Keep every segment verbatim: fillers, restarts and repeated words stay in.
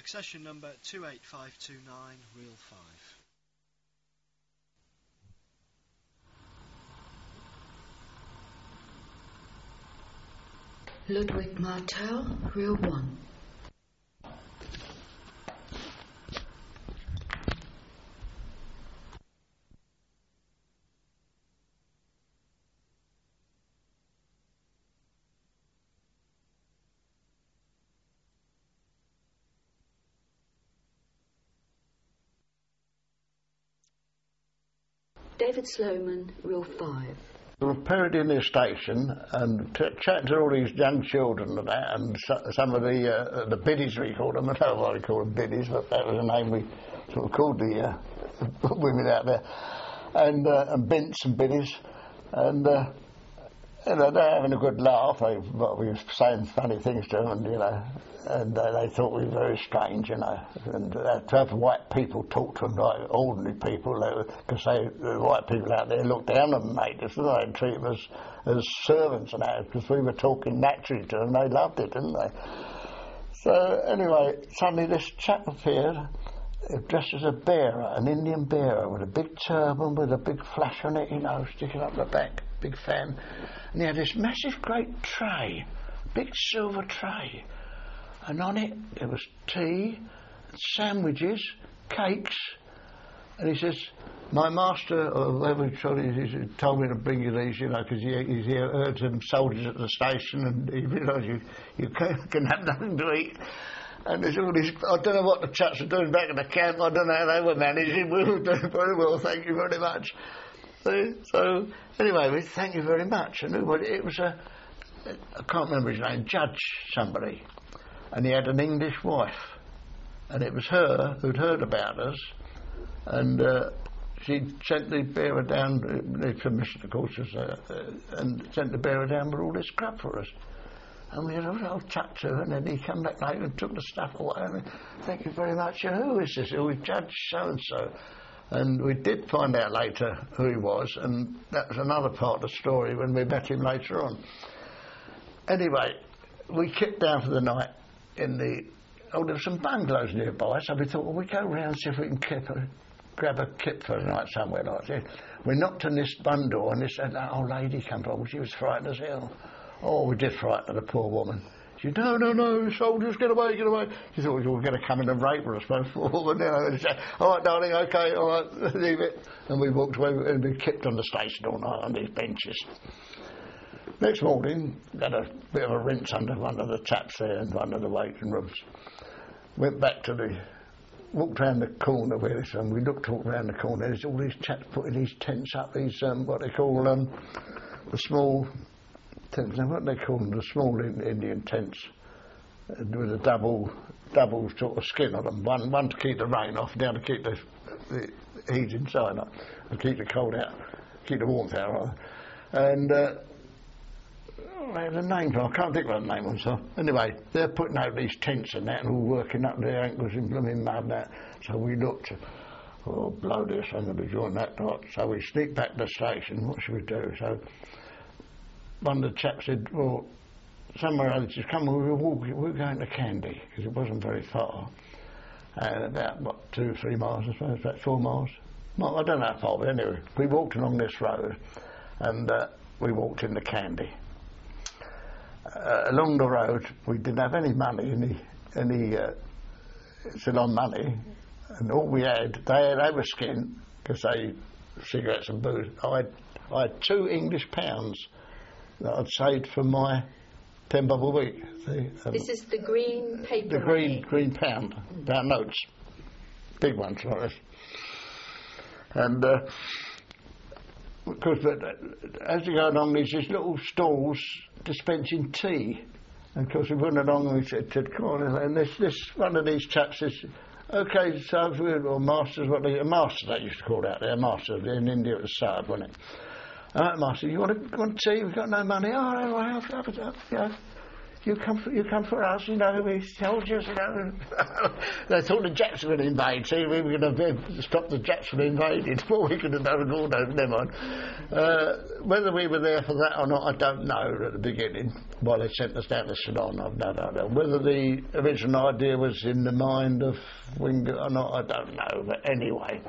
Accession number two eight five two nine, reel five. Ludwig Martel, reel one. David Sloman, reel five. We were parodying the station and t- chatting to all these young children and that, and so, some of the uh, the biddies we called them. I don't know why we call them biddies, but that was the name we sort of called the uh, women out there, and uh, and bints and biddies, and uh, you know, they're having a good laugh. They, well, we were saying funny things to them, and you know, and uh, they thought we were very strange, you know. And uh, to have white people talk to them like ordinary people, because they, the white people out there looked down on them, mate, us, didn't they, and treat them as, as servants and that, because we were talking naturally to them. They loved it, didn't they? So anyway, suddenly this chap appeared, dressed as a bearer, an Indian bearer, with a big turban, with a big flash on it, you know, sticking up the back, big fan. And he had this massive great tray, big silver tray. And on it there was tea, sandwiches, cakes. And he says, my master, or whoever he told me to bring you these, you know, because he, he heard some soldiers at the station, and he realised you, you can, can have nothing to eat. And there's all these, I don't know what the chaps were doing back in the camp, I don't know how they were managing. We were doing very well, thank you very much. So, so anyway, we thank you very much. And it was, it was a, I can't remember his name, Judge somebody. And he had an English wife. And it was her who'd heard about us. And uh, she sent the bearer down, the permission, of course, was, uh, uh, and sent the bearer down with all this crap for us. And we had a little chat to her, and then he came back later and took the stuff away. And thank you very much. Who is this? Oh, Judge so-and-so. And we did find out later who he was, and that was another part of the story when we met him later on. Anyway, we kicked down for the night in the... Oh, there were some bungalows nearby, so we thought, well, we go round and see if we can kip a, grab a kip for the night somewhere like this. We knocked on this bun door, and this and that old lady came along. She was frightened as hell. Oh, we did frighten the poor woman. She said, no, no, no, soldiers, get away, get away. She thought we were going to come in and rape her, I suppose. And then I said, all right, darling, OK, all right, leave it. And we walked away and we kept on the station all night on these benches. Next morning, had a bit of a rinse under one of the taps there and one of the waiting rooms. Went back to the... Walked round the corner where this, and we looked all round the corner. There's all these chaps putting these tents up, these, um, what they call, um, the small... tents, what they call them, the small Indian tents, uh, with a double, double sort of skin on them. One, one to keep the rain off, the other to keep the, the heat inside, up, and keep the cold out, keep the warmth out. Right? And uh, oh, they had a name, I can't think of the name of them. So anyway, they're putting out these tents and that, and all working up their ankles in blooming mud and that. So we looked. Oh, blow this, I'm going to join that night. So we sneaked back to the station. What should we do? So one of the chaps said, well, somewhere else, just come, we were walking, we were going to Candy, because it wasn't very far. And about, what, two, three miles, I suppose, about four miles. Well, I don't know how far, but anyway, we walked along this road, and uh, we walked into Candy. Uh, along the road, we didn't have any money, any, any uh, Ceylon money, and all we had, they, they were skint, because they cigarettes and booze. I had, I had two English pounds that I'd saved from my ten bob a week. See, um, this is the green paper. The green money. green pound, pound notes, big ones like this. And uh, of course, but as you go along, there's these little stalls dispensing tea. And of course, we went along and we said, said "Come on!" And this this one of these chaps says, "Okay, subs, or masters, what they masters they used to call it out there, masters in India it was sub, wasn't it?" All right, master, you want, to, you want tea? We've got no money. Oh, no, well, have, have, have, you know, You come for you come for us, you know. We soldiers, you know. They thought the Japs were going to invade. See, we were going to stop the Japs from invading. Well, we could have done it all. No, never mind. Uh, whether we were there for that or not, I don't know. At the beginning, while they sent us down to Ceylon, I've no idea. Whether the original idea was in the mind of Wingate or not, I don't know. But anyway,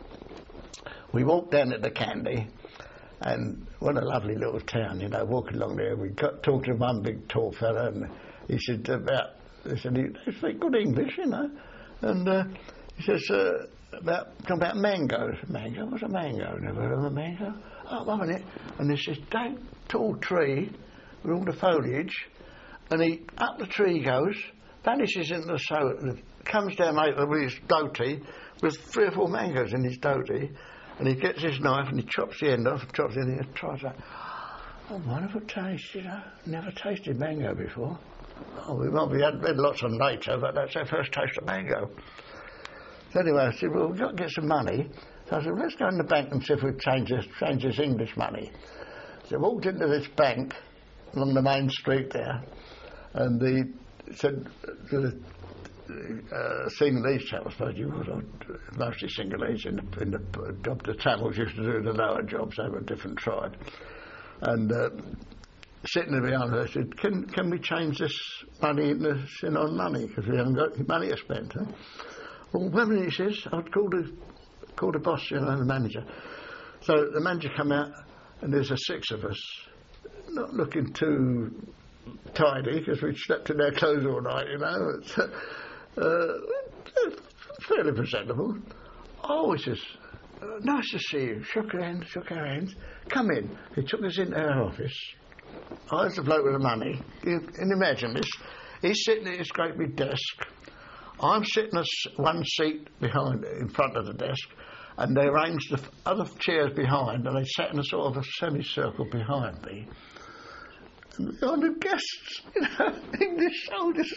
we walked down to the Candy. And what a lovely little town, you know, walking along there. We got talking to one big tall fella, and he said about, he said, he speak good English, you know. And uh, he says, uh, about, talking about mangoes. Mango? What's a mango? Never heard of a mango? Oh, one minute. And he says, that tall tree with all the foliage, and he, up the tree goes, vanishes into the soil, comes down later with his doty, with three or four mangoes in his doty. And he gets his knife and he chops the end off, chops the end, and he tries that. Oh, wonderful taste, you know. Never tasted mango before. Oh, we might be had, had lots of them later, but that's our first taste of mango. So anyway, I said, well, we've got to get some money. So I said, well, let's go in the bank and see if we change this, change this English money. So I walked into this bank along the main street there, and the said to the Uh, Sinhalese chap, I suppose you was, mostly Sinhalese in the, in the job. The Tamils used to do the lower jobs, they were a different tribe. And uh, sitting there behind her, I said, can can we change this money into Ceylon money, because we haven't got money to spend, huh? Well, one minute, he says, I'd call the, call the boss, you know, the manager. So the manager come out, and there's a six of us, not looking too tidy, because we'd slept in our clothes all night, you know. It's, Uh, fairly presentable. Oh, he says, uh, nice to see you. Shook our hands, shook our hands. Come in. He took us into our office. I was the bloke with the money. You can imagine this. He's sitting at his great big desk. I'm sitting at one seat behind, in front of the desk, and they arranged the other chairs behind, and they sat in a sort of a semicircle behind me. And the honoured guests, you know, English soldiers.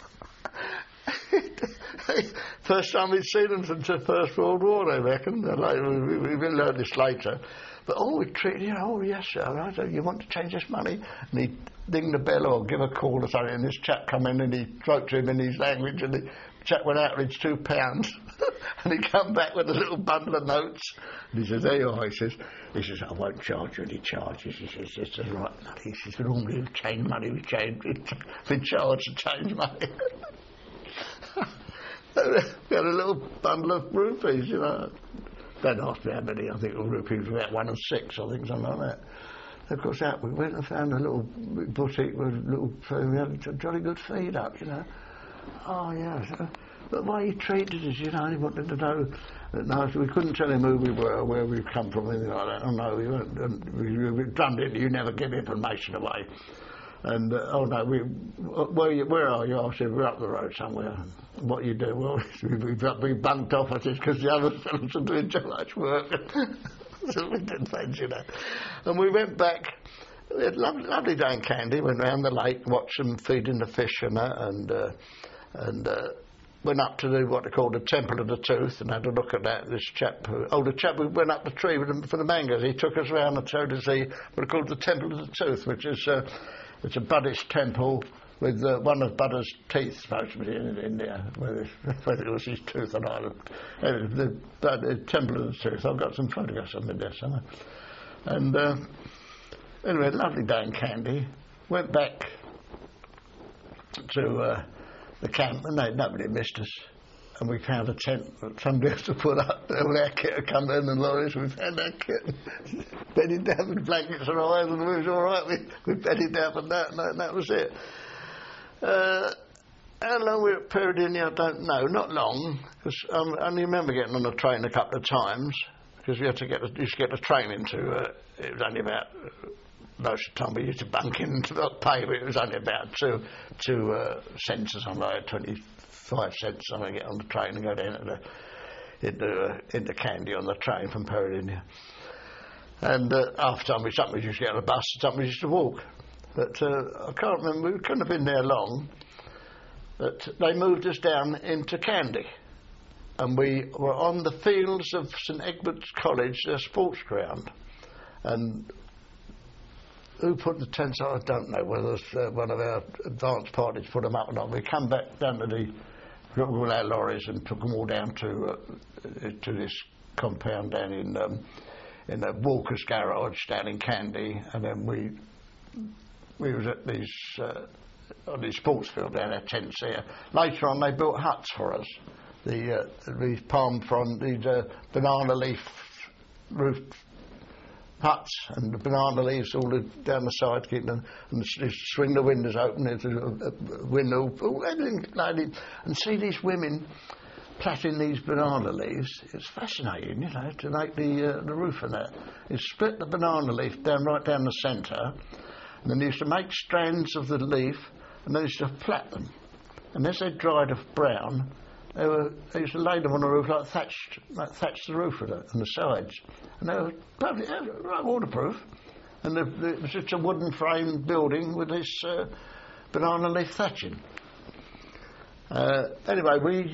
First time we'd seen them since the First World War, they reckon. Later, we, we, we learned this later. But oh, we treated, you know, oh yes sir, I said, you want to change this money? And he'd ding the bell or give a call or something, and this chap come in and he spoke to him in his language, and the chap went out with his two pounds. And he come back with a little bundle of notes. And he says, there you are, he says, he says, I won't charge you any charges. He says, it's the right money. He says, normally we change money, we change, we charge to change money. We had a little bundle of rupees, you know. Don't ask me how many, I think rupees were about one and six, I think, something like that. And of course, out we went and found a little boutique with a little food. We had a jolly good feed up, you know. Oh, yeah. So, but why he treated us, you know, he wanted to know. That, no, we couldn't tell him who we were, where we'd come from, anything like that. Oh, no, we weren't. We, we, we drummed it, you never give information away. And, uh, oh no, we, where, you, where are you? I said, we're up the road somewhere. What you do? Well, we, we, we bunked off, I said, because the other fellows are doing too much work. So we didn't fancy that. And we went back. We had a lovely, lovely day in Candy. Went round the lake, watched them feeding the fish and that, and, uh, and uh, went up to the, what they call the Temple of the Tooth, and had a look at that. This chap, who, oh, the chap who went up the tree with the, for the mangoes, he took us round and showed us the, what they called the Temple of the Tooth, which is... Uh, It's a Buddhist temple with uh, one of Buddha's teeth supposed to be in, in there, whether it was his tooth or not. Anyway, the, the, the Temple of the Tooth. I've got some photographs of them in there somewhere. And uh, anyway, lovely day in Candy. Went back to uh, the camp, and they, nobody missed us. And we found a tent that somebody else to put up. All our kit had come in, and lorries, we found our kit. Bedded down with blankets and all over, and we was all right. We, we bedded down for that, and that, and that was it. Uh, how long we were at Peregrine, I don't know. Not long, because um, I only remember getting on the train a couple of times, because we had to get, used to get the train into, uh, it was only about, uh, most of the time we used to bunk in to not pay, but it was only about two, two uh, cents or something like that, twenty-five cents, something, get on the train and go down to the, into, uh, into Candy on the train from Peregrine. And uh, after time we sometimes used to get on a bus, sometimes used to walk. But uh, I can't remember, we couldn't have been there long. But they moved us down into Candy. And we were on the fields of St Egbert's College, their sports ground. And who put the tents up? I don't know whether it's uh, one of our advanced parties put them up or not. We come back down to the, got all our lorries and took them all down to uh, to this compound down in um, in the Walker's garage down in Candy, and then we we was at these uh, on the sports field down our tents there. Later on, they built huts for us. The uh, these palm frond, these uh, banana leaf roof huts, and the banana leaves all the, down the side, keep them, and the, swing the windows open. There's a, a window, everything like it, and see these women plaiting these banana leaves. It's fascinating, you know, to make the uh, the roof of that. You split the banana leaf down right down the centre, and then you used to make strands of the leaf, and then you used to plait them, and as they dried off brown, they were they used to lay them on the roof like thatched, like thatched the roof of it on the sides, and they were probably right waterproof. And the, the, it was just a wooden frame building with this uh, banana leaf thatching. Uh, anyway, we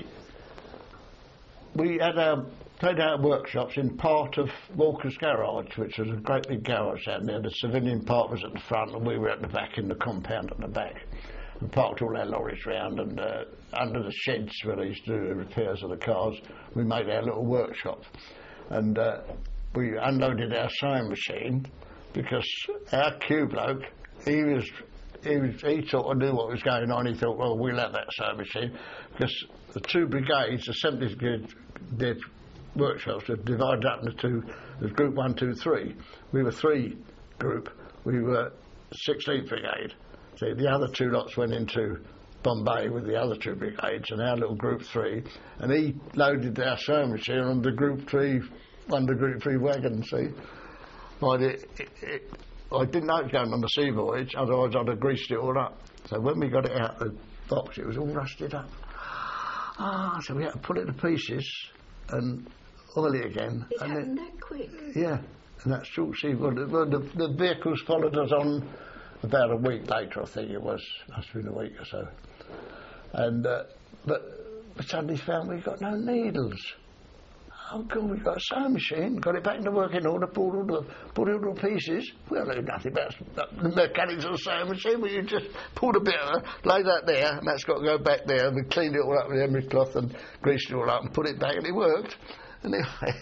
we had our played our workshops in part of Walker's garage, which was a great big garage out there. The civilian part was at the front, and we were at the back in the compound at the back. We parked all our lorries round, and uh, under the sheds where they used to do the repairs of the cars, we made our little workshop. And uh, we unloaded our sewing machine because our Q bloke, he was, he was, he sort of knew what was going on. He thought, well, we'll have that sewing machine, because the two brigades, the seventies Brigade, their workshops were divided up into two. There's group one, two, three. We were three group. We were sixteenth Brigade. So the other two lots went into Bombay with the other two brigades, and our little group three, and he loaded our sewing machine on the group three, one of the group three wagons, see. But it, it, it, I didn't know it was going on the sea voyage, otherwise I'd have greased it all up. So when we got it out of the box, it was all rusted up. Ah, so we had to pull it to pieces and oil it again. It and happened it, that quick? Yeah, and that short sea voyage. Well, the, the vehicles followed us on about a week later, I think it was. Must have been a week or so. And uh, but we suddenly found we got no needles. Oh God, we got a sewing machine, got it back into working order, pulled all the pulled all the pieces. We don't know nothing about the mechanics of the sewing machine, but you just pulled a bit of it, lay that there, and that's got to go back there, and we cleaned it all up with emery cloth and greased it all up and put it back, and it worked. Anyway,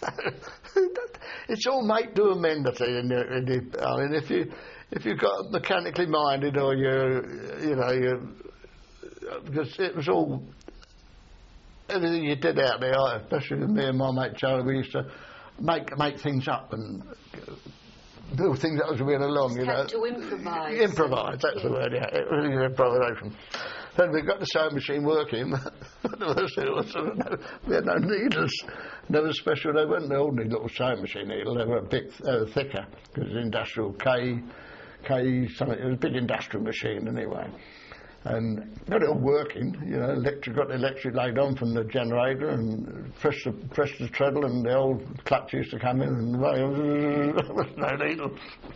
it's all make do amenity, in the, in the, I mean, if you if you've got mechanically minded, or you you know you because it was all everything you did out there, especially with me and my mate Charlie, we used to make make things up and build things up as we went along. Just you had know, to improvise. Improvise, that's yeah. the word. Yeah, it was improvisation. Then we got the sewing machine working. The worst thing was uh, we had no needles. They were special. They weren't the ordinary little sewing machine needle. They were a bit uh, thicker because it was industrial K, K something. It was a big industrial machine anyway. And got it all working. You know, electric got the electric laid on from the generator and pressed the pressed the treadle, and the old clutch used to come in and there was no needle.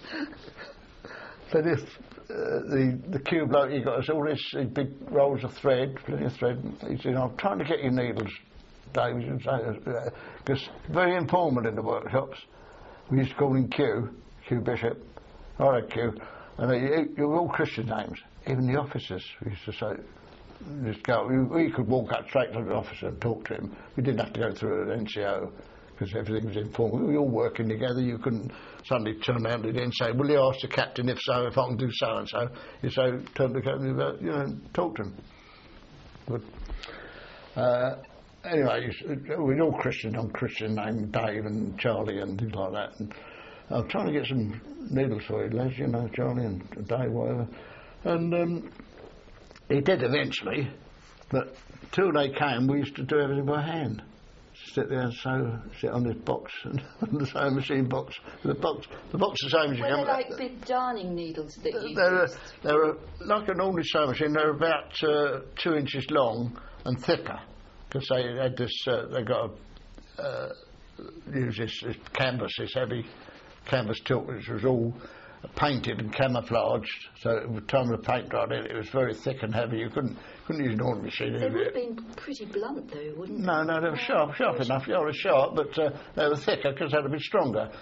But if uh, the the Q bloke, he got us all this these big rolls of thread, plenty of thread. He said, "I'm trying to get you needles, Dave," because very important in the workshops. We used to call him Q, Q Bishop. All right, Q, and they, they were all Christian names. Even the officers, we used to say, just go. We, we could walk up straight to the officer and talk to him. We didn't have to go through an N C O because everything was informal. We were all working together. You couldn't suddenly turn around to the and say, "Will you ask the captain if so, if I can do so and so?" You say, turn to the captain about, you know, talk to him. But uh, anyway, we're all Christian. I'm Christian, named Dave and Charlie and things like that. And I'm trying to get some needles for you, Les. You know, Charlie and Dave, whatever. And um, he did eventually, but till they came, we used to do everything by hand. Sit there and sew, sit on this box, and the sewing machine box. The box, the box of sewing machine. Were they like big darning needles that you they're, used? They're like an ordinary sewing machine. They're about uh, two inches long and thicker, because they had this. Uh, they got a, uh, use this, this canvas, this heavy canvas tilt, which was all painted and camouflaged, so at the time the paint dried in, it was very thick and heavy. You couldn't couldn't use an ordinary machine. They would have been pretty blunt, though, wouldn't they? No, no, they were sharp, sharp enough. Yeah, they were sharp, but uh, they were thicker because they had to be stronger.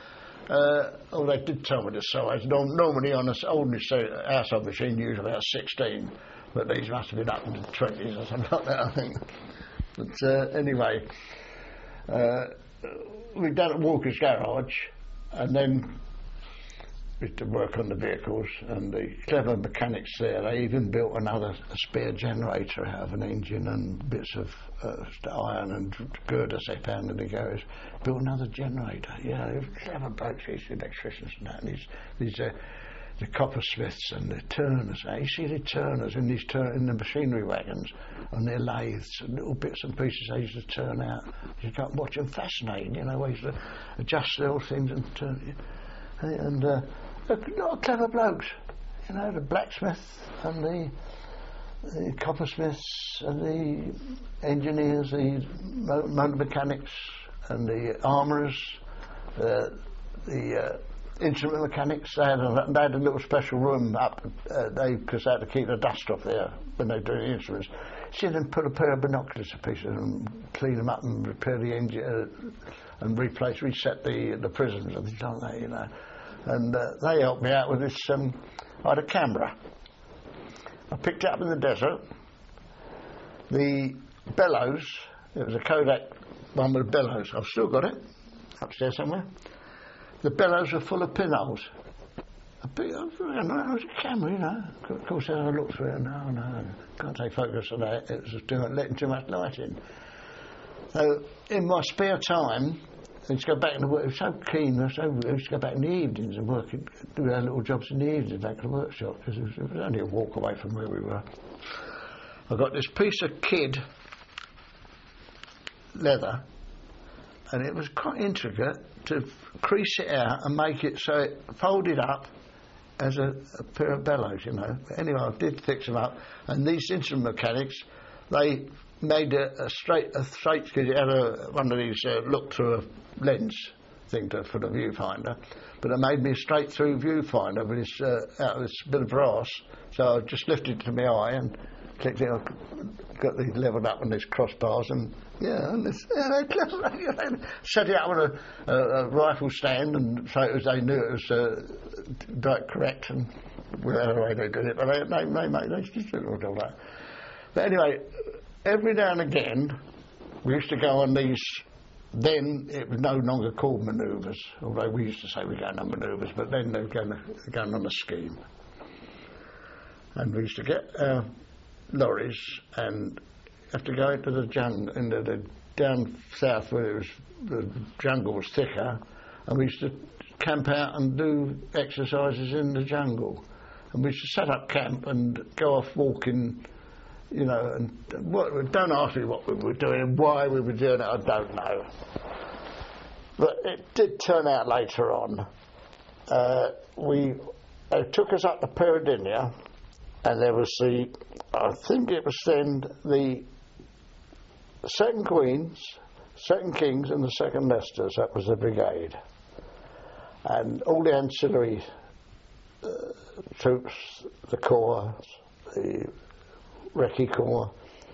Uh, oh, they did tell me the size. Norm- normally on an oldest household machine you use about sixteen, but these must have been up into the twenties or something like that, I think. But uh, anyway, uh, we've done at Walker's Garage, and then we had to work on the vehicles, and the clever mechanics there, they even built another a spare generator out of an engine and bits of uh, iron and girders they found in the garage. Built another generator. Yeah, they were clever blokes, these electricians and that. And these, these uh, the coppersmiths and the turners. Now, you see the turners in these tur- in the machinery wagons and their lathes, and little bits and pieces they used to turn out. You can't watch them, fascinating. You know, they used to adjust little things and turn. And uh, a lot of clever blokes, you know, the blacksmith and the, the coppersmiths and the engineers, the motor mechanics and the armourers, uh, the uh, instrument mechanics. They had, a, they had a little special room up, uh, they because they had to keep the dust off there when they do the instruments. See them put a pair of binoculars to pieces and clean them up and repair the engine uh, and replace, reset the the prisms and things like that, you know. And uh, they helped me out with this. Um, I had a camera. I picked it up in the desert. The bellows, it was a Kodak one with bellows. I've still got it upstairs somewhere. The bellows were full of pinholes. I picked it up, it was a camera, you know. Of course, as I looked through it, no, no, can't take photos of that. It was just too, letting too much light in. So, in my spare time, I used to go back into work. I was so keen. I, was so, I used to go back in the evenings and work, do our little jobs in the evenings back to the workshop because it was, it was only a walk away from where we were. I got this piece of kid leather, and it was quite intricate to crease it out and make it so it folded up as a, a pair of bellows, you know. But anyway, I did fix them up, and these instrument mechanics, they made a, a straight, a straight because it had a, one of these uh, look through a lens thing to, for the viewfinder, but it made me a straight through viewfinder with this uh, out of this bit of brass. So I just lifted it to my eye and clicked it. I got these levelled up on these crossbars, and yeah, and this, yeah, they clever. Set it up on a, a, a rifle stand, and so it was, they knew it was uh, correct and whatever way they did it. But they they they made they just did all that. But anyway, every now and again, we used to go on these. Then it was no longer called manoeuvres, although we used to say we're going on manoeuvres, but then they were going, to, going on a scheme. And we used to get uh, lorries and have to go into the jungle, into the down south where it was, the jungle was thicker, and we used to camp out and do exercises in the jungle. And we used to set up camp and go off walking. You know, and what, don't ask me what we were doing and why we were doing it, I don't know. But it did turn out later on. Uh, we they took us up to Peradeniya, and there was the, I think it was then the second Queens, second Kings, and the second Leicesters. That was the brigade, and all the ancillary uh, troops, the corps, the Recce Corps,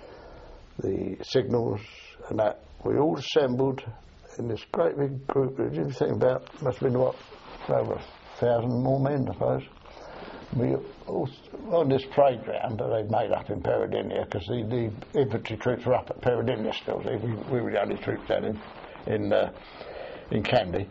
the signals and that, we all assembled in this great big group. If you think about, must have been what, over a thousand more men, I suppose. We all on this parade ground that they'd made up in Peradeniya, because the, the infantry troops were up at Peradeniya still. We, we were the only troops down in in, uh, in Kandy.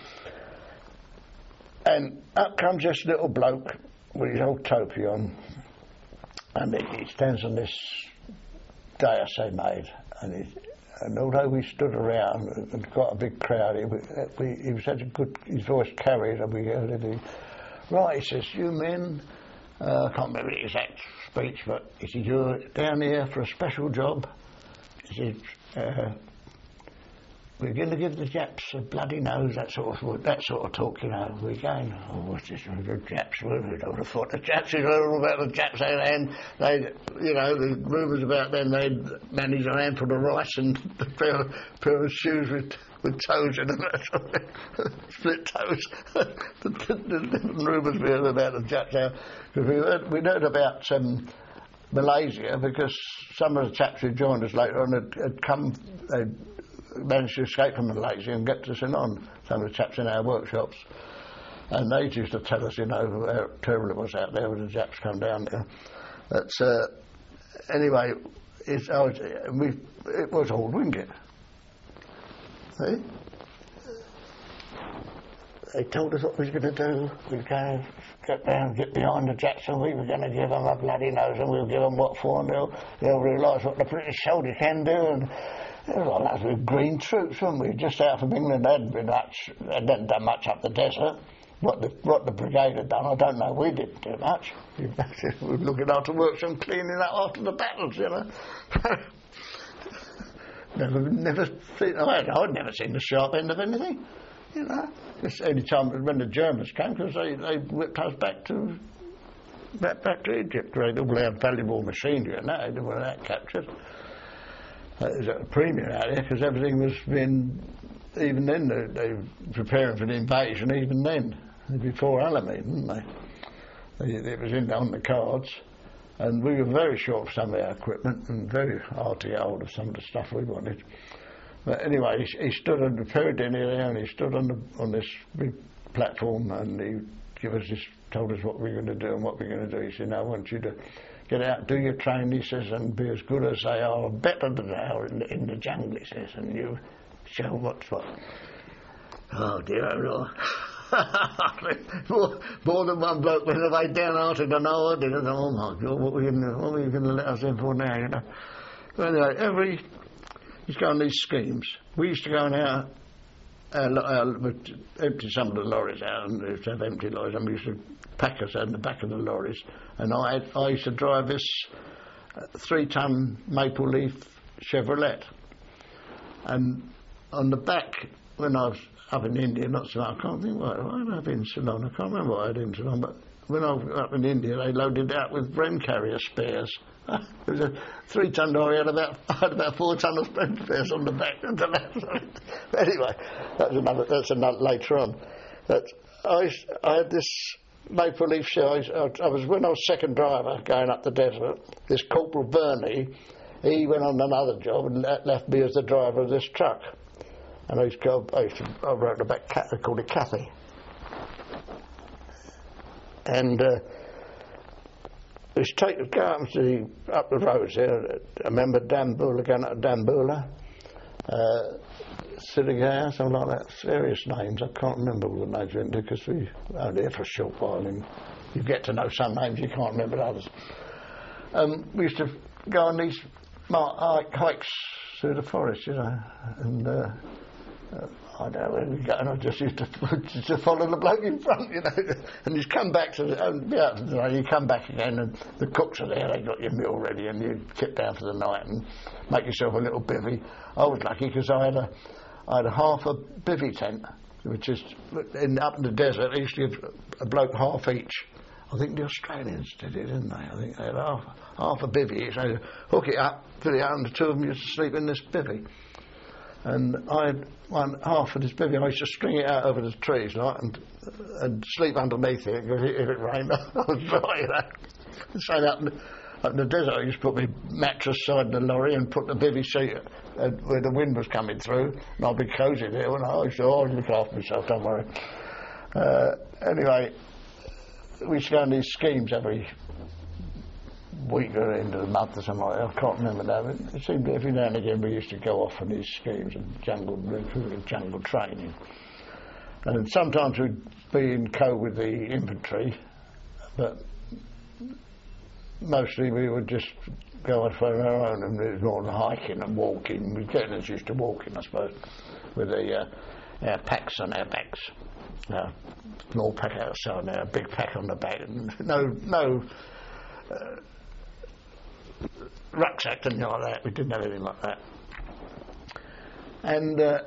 And up comes this little bloke with his old topi on. And he stands on this dais they made, and, he, and although we stood around and got a big crowd, he, we, he was such a good, his voice carried, and we heard it. He, right, he says, you men, uh, I can't remember the exact speech, but he said, you're down here for a special job. He said, uh, we're going to give the Japs a bloody nose, that sort of that sort of talk, you know. We're going, oh, what's this? The Japs, we would have thought the Japs, you know, all about the Japs, and they, you know, the rumours about them, they'd manage a handful of rice and a pair of, pair of shoes with, with toes in them, split toes. the, the, the rumours we heard about the Japs now, because we heard, we heard about um, Malaysia, because some of the chaps who joined us later on had, had come, they'd managed to escape from Malaysia and get to Ceylon, some of the chaps in our workshops. And they used to tell us, you know, how terrible it was out there when the Japs come down there. But uh, anyway, it's, I was, we, it was all Wingate. See? They told us what we were going to do. We'd go get down, get behind the Japs, and we were going to give them a bloody nose, and we'll give them what for, and they'll, they'll realise what the British soldier can do. And it was like that with green troops, weren't we? Just out from England, they hadn't been much, they hadn't done much up the desert. What the, what the brigade had done, I don't know. We didn't do much. We were looking after works and cleaning up after the battles, you know. never, never seen. I'd, I'd never seen the sharp end of anything, you know. It's any time when the Germans came, because they, they whipped us back to back, back to Egypt. They all had valuable machinery and that. They were that captured. It was at a premium out there because everything was being. Even then, they, they were preparing for the invasion. Even then. Before Alamein, didn't they? It was in on the cards, and we were very short of some of our equipment and very hard to get hold of some of the stuff we wanted. But anyway, he, he stood on the pyramid there, and he stood on the, on this big platform, and he gave us this, told us what we were going to do and what we were going to do. He said, "I want you to get out, do your training," he says, "and be as good as they are, better than they are in the, in the jungle," he says, "and you show what's what." Oh dear, oh Lord. more, more than one bloke went away downhearted and I did. And oh my God, what were you going to let us in for now, you know? But anyway, every, he's got on these schemes. We used to go in our, our, our, empty some of the lorries out, and we used to have empty lorries, and we used to pack us in the back of the lorries. And I, had, I used to drive this uh, three-ton maple leaf Chevrolet. And on the back, when I was up in India, not so much, I can't think what I had up in Ceylon, I can't remember what I had in Ceylon, but when I was up in India, they loaded it out with Bren carrier spares. It was a three-ton lorry, had about, I had about four ton of Bren spares on the back and the left side. Anyway, that's another, that's another later on. But I, I had this maple leaf show, I, I was, when I was second driver going up the desert, this Corporal Burney, he went on another job and left me as the driver of this truck. And I used to go, I, used to, I wrote about, I called it Cathy. And uh, we used to take, go up, to the, up the roads there. I remember Dambulla, going up to Dambulla, uh, Sirigaya, something like that. Various names. I can't remember all the names we did because we were only there for a short while. And you get to know some names, you can't remember others. Um, we used to go on these hikes through the forest, you know, and uh, uh, I don't know where we go, and I just used to, just to follow the bloke in front, you know, and you come back to the, and, yeah, you know, you come back again, and the cooks are there, they got your meal ready, and you sit down for the night and make yourself a little bivvy. I was lucky because I had a, I had a half a bivvy tent, which is in, up in the desert. They used to give a bloke half each. I think the Australians did it, didn't they? I think they had half, half a bivvy. So hook it up, put it out, and the two of them used to sleep in this bivvy. And I had one half of this bivvy. I used to string it out over the trees, like, and and sleep underneath it because if it rained, I was dry, you know. So up in, the, up in the desert, I used to put my mattress side the lorry and put the bivvy seat uh, where the wind was coming through, and I'd be cosy there. And I used to always look after myself. Don't worry. Uh, anyway. We used to go on these schemes every week or end of the month or something like that. I can't remember now, but it seemed every now and again we used to go off on these schemes and jungle, jungle training. And sometimes we'd be in co with the infantry, but mostly we would just go off on our own, and it was more than hiking and walking. We getting us used to walking, I suppose, with the, uh, our packs on our backs. Uh, small pack outside now, a big pack on the back, and no, no uh, rucksack, anything like that. We didn't have anything like that. And uh,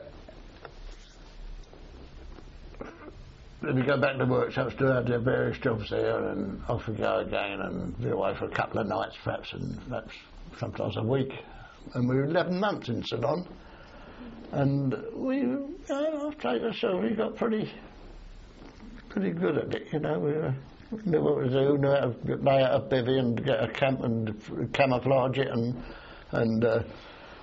then we go back to workshops, do our various jobs there, and off we go again, and be away for a couple of nights, perhaps, and perhaps sometimes a week. And we were eleven months in Ceylon, and we, you know, I've taken ourselves, we got pretty. pretty good at it, you know. We uh, knew what to do, knew how to lay out a bivvy and get a camp and camouflage it and and uh,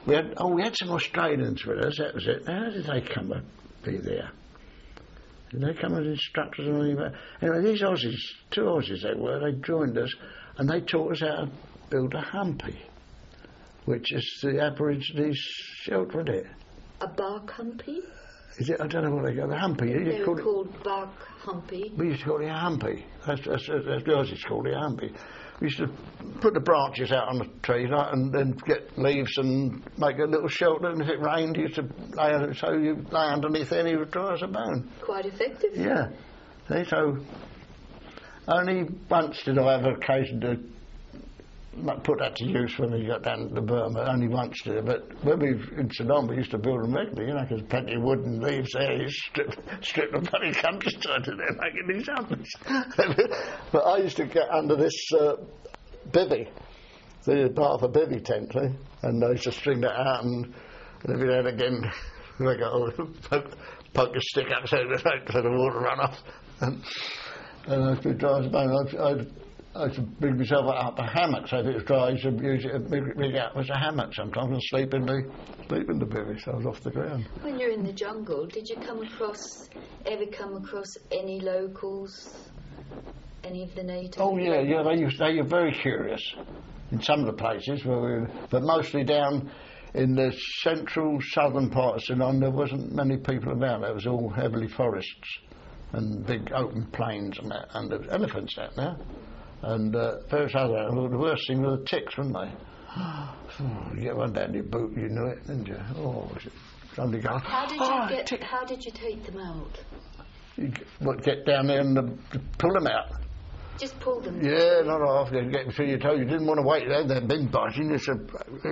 we had oh we had some Australians with us. That was it. How did they come up be there? Did they come as instructors or anything? Anyway, these Aussies, two Aussies they were. They joined us, and they taught us how to build a humpy, which is the Aborigines' shelter, isn't it? A bark humpy? Is it? I don't know what they call the humpy. They were call it, called bark humpy. we used to call it a humpy. That's, that's, that's, that's the Aussies called it a humpy. We used to put the branches out on the trees like, and then get leaves and make a little shelter, and if it rained you used to lay on it, so you lay underneath there and you would dry as a bone. Quite effective. Yeah. See, so only once did I have occasion to put that to use when we got down to Burma. Only once did it, but when we in Ceylon we used to build them regularly, you know, because plenty of wood and leaves there. You strip, strip the bloody countryside and they're making these humpies. But I used to get under this uh, bivvy, the part of a bivvy tent, see? And I used to string that out, and every now and again they got oh, poke, poke a stick up so the, so the water run off, and, and I used to dry as a bone. I'd, I'd, I used to bring myself up a hammock, so if it was dry, I used to use it, rig rig out as a hammock sometimes and sleep in the sleep in the bivvy, so I was off the ground. When you're in the jungle, did you come across ever come across any locals, any of the natives? Oh yeah, yeah, they used, they were very curious in some of the places where we were, but mostly down in the central southern part of Ceylon there wasn't many people about. It was all heavily forests and big open plains and that, and there elephants out there. And uh, various other, the worst thing were the ticks, weren't they? Oh, you get one down your boot, you knew it, didn't you? Oh, somebody goes, How did oh, you get? tick. How did you take them out? You get, what, get down there and uh, pull them out. Just pull them. Yeah, not off. They'd get through your toe. You didn't want to wait there. They'd been biting. You said,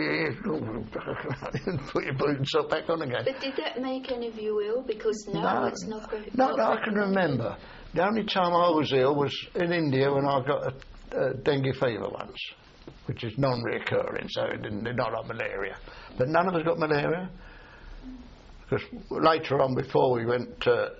put your boot and sock back on again. But did that make any of you ill? Because now no, it's not very. Not that I can remember. The only time I was ill was in India when I got a, a dengue fever once, which is non-reoccurring, so it didn't, it's not like malaria. But none of us got malaria. Because later on, before we went, uh,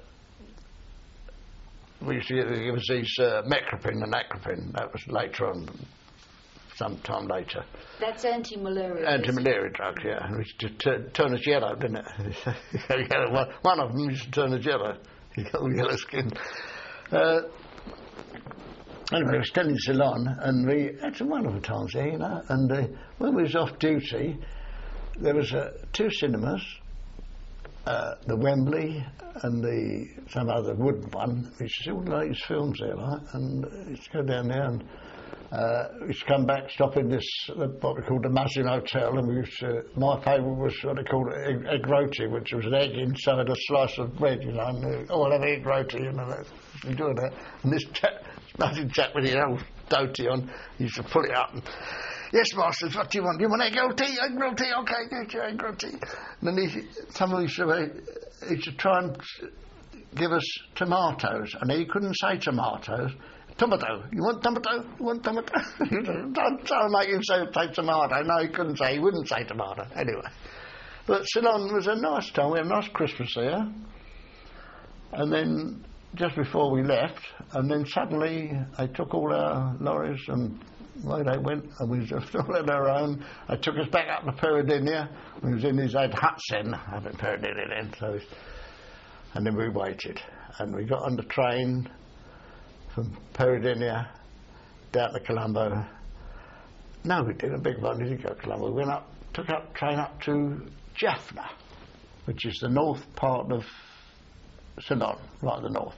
we used to get, give us these uh, mecropin and acropin. That was later on, sometime later. That's anti-malaria. Anti-malaria drugs, yeah. And it used to t turn us yellow, didn't it? one, one of them used to turn us yellow. You got all yellow skin. Uh, anyway, we were still in Ceylon, and we had some wonderful times there, you know. And uh, when we was off duty, there was uh, two cinemas, uh, the Wembley and the some other wooden one. We used to see all the latest films there, like, and we used to go down there and uh, we used to come back, stop in this uh, what we called the Muslin Hotel, and we used to, my favourite was what they called egg, egg roti, which was an egg inside a slice of bread, you know. And uh, oh, I'll have egg roti, you know. That, enjoy that. And this chap, nothing chap with his old doty on, he used to pull it up and, yes, masters, what do you want? Do you want egg roti? Egg roti, okay, get your egg roti. And then he, someone used to, he used to try and give us tomatoes, and he couldn't say tomatoes. Tomato, you want tomato? You want tomato? Don't try and make him say take tomato. No, he couldn't say, he wouldn't say tomato. Anyway. But Ceylon was a nice time. We had a nice Christmas there. And then, just before we left, and then suddenly they took all our lorries and away they went, and we was all on our own. They took us back up to Peradeniya. We was in these old huts then, up in Peradeniya then. So, and then we waited. And we got on the train from Peradeniya down to Colombo. No, we didn't. A big one. We didn't go to Colombo. We went up, took up train up to Jaffna, which is the north part of Ceylon, right at the north.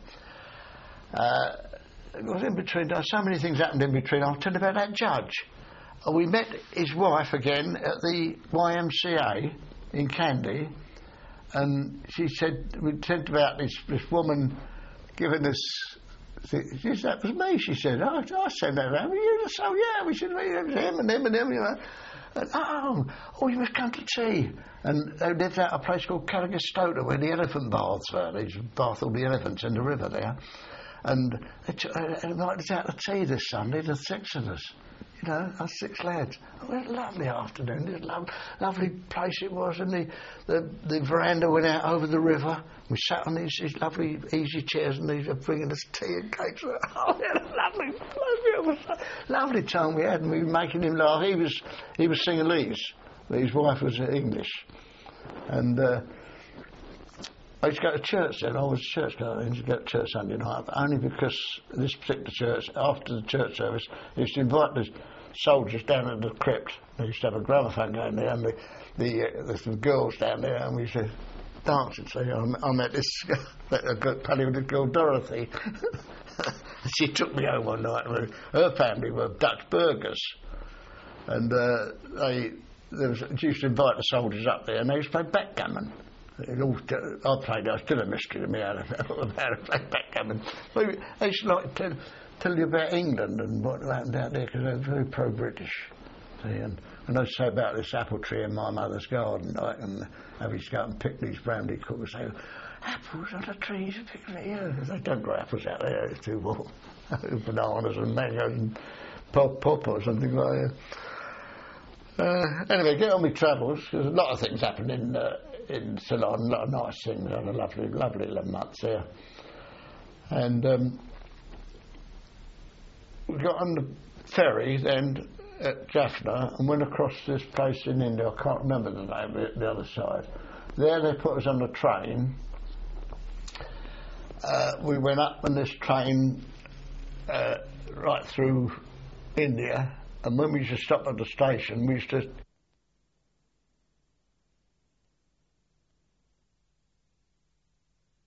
Uh, it was in between. There so many things happened in between. I'll tell you about that judge. Uh, we met his wife again at the Y M C A in Kandy, and she said we said about this this woman giving us. She said, that was me, she said. Oh, I said that around. You just so yeah, we should it was him and him and him, you know. And, oh, oh, you must come to tea. And they lived at a place called Carrigastota where the elephant baths were. They bath all the elephants in the river there. And they took, uh, invited us out to tea this Sunday, the six of us. You know, us six lads. Oh, it was a lovely afternoon. It was a lo lovely place it was. And the, the, the veranda went out over the river. We sat on these, these lovely easy chairs, and they were bringing us tea and cakes. Oh, we had a lovely, lovely, lovely time we had, and we were making him laugh. He was, he was Sinhalese, but his wife was English. And uh, I used to go to church then. I was a church goer. I used to go to church Sunday night, but only because this particular church, after the church service, they used to invite the soldiers down at the crypt. They used to have a gramophone going there, and the, the, uh, there's some girls down there, and we used to dance and say, I, I met this a good pale-headed girl, Dorothy. She took me home one night, and her family were Dutch burgers. And uh, they, there was, she used to invite the soldiers up there, and they used to play backgammon. It all, I played, I was still a mystery to me how to, how to play backgammon. They used to like tell, tell you about England and what happened out there, because they were very pro-British. See, and, and they say about this apple tree in my mother's garden, like, and I used to go out and pick these brandy cookers, say, apples on the trees, picking it, yeah. They don't grow apples out there, it's too warm. Bananas and mangoes and pop, pop or something like that. Uh, anyway, get on with travels, because a lot of things happened in uh, in Ceylon, a lot of nice things. I had a lovely, lovely eleven months there. And um, we got on the ferry then at Jaffna and went across this place in India, I can't remember the name of it, the other side. There they put us on the train. Uh, we went up on this train uh, right through India, and when we used to stop at the station, we used to